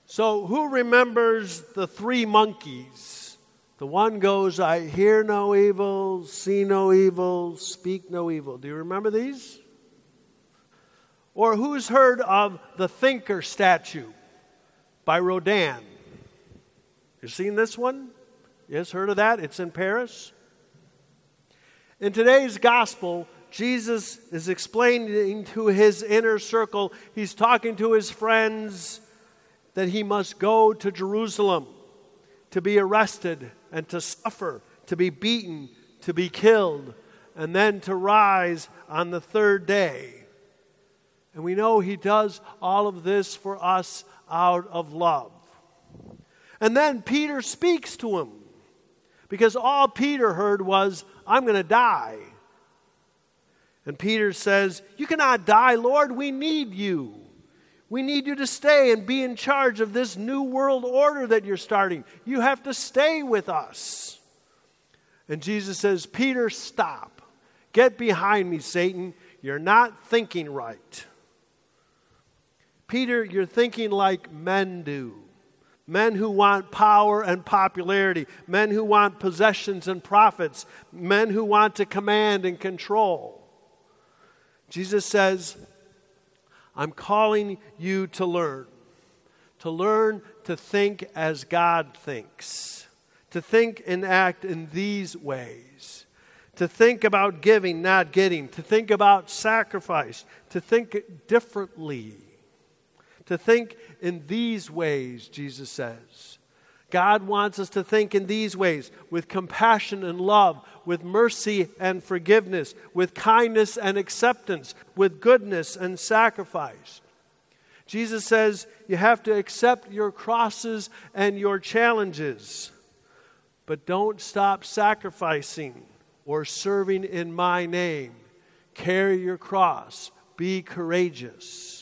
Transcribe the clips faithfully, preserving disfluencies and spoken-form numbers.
So who remembers the three monkeys? The one goes, I hear no evil, see no evil, speak no evil. Do you remember these? Or who's heard of the Thinker statue by Rodin? You seen this one? Yes, heard of that? It's in Paris. In today's gospel, Jesus is explaining to his inner circle, he's talking to his friends, that he must go to Jerusalem to be arrested and to suffer, to be beaten, to be killed, and then to rise on the third day. And we know he does all of this for us out of love. And then Peter speaks to him, because all Peter heard was, I'm going to die. And Peter says, you cannot die, Lord, we need you. We need you to stay and be in charge of this new world order that you're starting. You have to stay with us. And Jesus says, Peter, stop. Get behind me, Satan. You're not thinking right. Peter, you're thinking like men do. Men who want power and popularity. Men who want possessions and profits. Men who want to command and control. Jesus says, I'm calling you to learn. To learn to think as God thinks. To think and act in these ways. To think about giving, not getting. To think about sacrifice. To think differently. To think in these ways, Jesus says. God wants us to think in these ways, with compassion and love, with mercy and forgiveness, with kindness and acceptance, with goodness and sacrifice. Jesus says you have to accept your crosses and your challenges, but don't stop sacrificing or serving in my name. Carry your cross. Be courageous.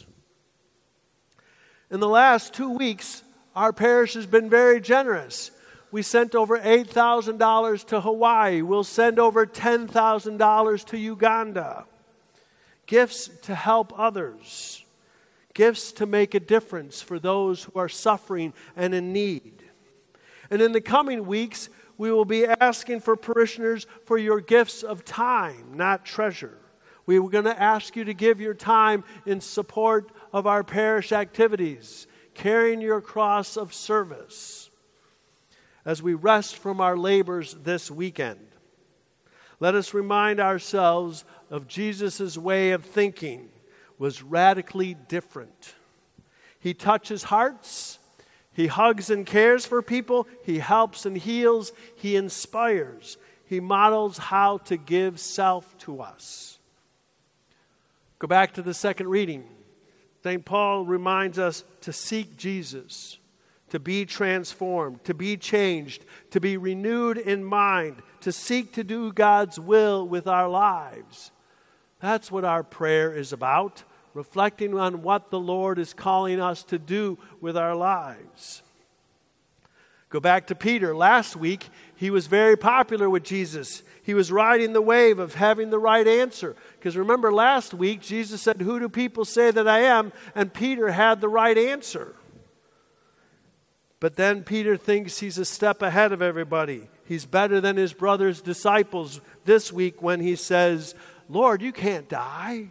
In the last two weeks, our parish has been very generous. We sent over eight thousand dollars to Hawaii. We'll send over ten thousand dollars to Uganda. Gifts to help others. Gifts to make a difference for those who are suffering and in need. And in the coming weeks, we will be asking for parishioners for your gifts of time, not treasure. We were going to ask you to give your time in support of our parish activities, carrying your cross of service as we rest from our labors this weekend. Let us remind ourselves of Jesus' way of thinking was radically different. He touches hearts. He hugs and cares for people. He helps and heals. He inspires. He models how to give self to us. Go back to the second reading. Saint Paul reminds us to seek Jesus, to be transformed, to be changed, to be renewed in mind, to seek to do God's will with our lives. That's what our prayer is about, reflecting on what the Lord is calling us to do with our lives. Go back to Peter. Last week, he was very popular with Jesus. He was riding the wave of having the right answer. Because remember last week, Jesus said, who do people say that I am? And Peter had the right answer. But then Peter thinks he's a step ahead of everybody. He's better than his brother's disciples this week when he says, Lord, you can't die.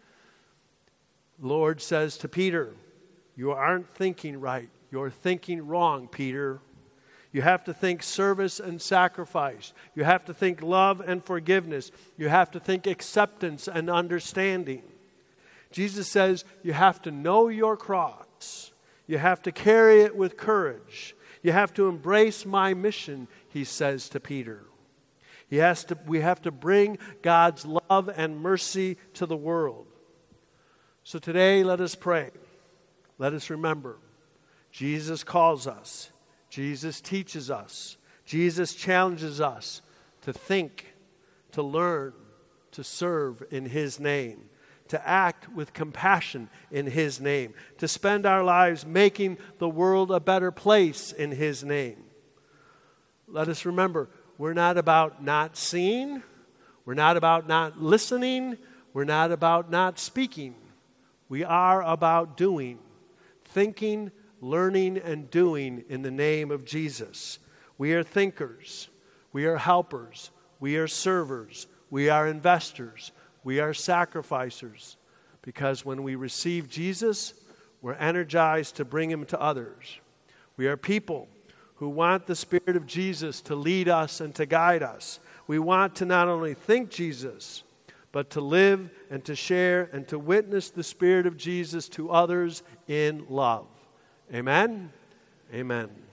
Lord says to Peter, you aren't thinking right. You're thinking wrong, Peter. You have to think service and sacrifice. You have to think love and forgiveness. You have to think acceptance and understanding. Jesus says you have to know your cross. You have to carry it with courage. You have to embrace my mission, he says to Peter. He has to, we have to bring God's love and mercy to the world. So today, let us pray. Let us remember, Jesus calls us. Jesus teaches us. Jesus challenges us to think, to learn, to serve in his name, to act with compassion in his name, to spend our lives making the world a better place in his name. Let us remember, we're not about not seeing. We're not about not listening. We're not about not speaking. We are about doing, thinking, learning and doing in the name of Jesus. We are thinkers. We are helpers. We are servers. We are investors. We are sacrificers. Because when we receive Jesus, we're energized to bring him to others. We are people who want the Spirit of Jesus to lead us and to guide us. We want to not only think Jesus, but to live and to share and to witness the Spirit of Jesus to others in love. Amen? Amen.